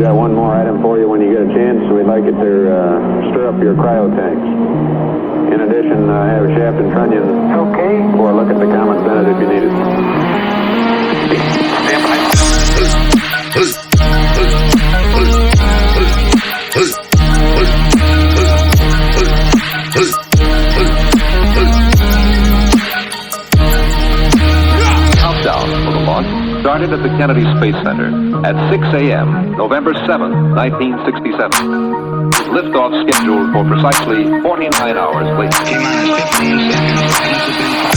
got one more item for you when you get a chance. We'd like it to stir up your cryo tanks. In addition, I have shaft and trunnion. Okay. Or look at the common Bennett if you need it. Stand by. Countdown for the launch started at the Kennedy Space Center at 6 a.m., November 7, 1967. Liftoff scheduled for precisely 49 hours later. T-minus 15 seconds.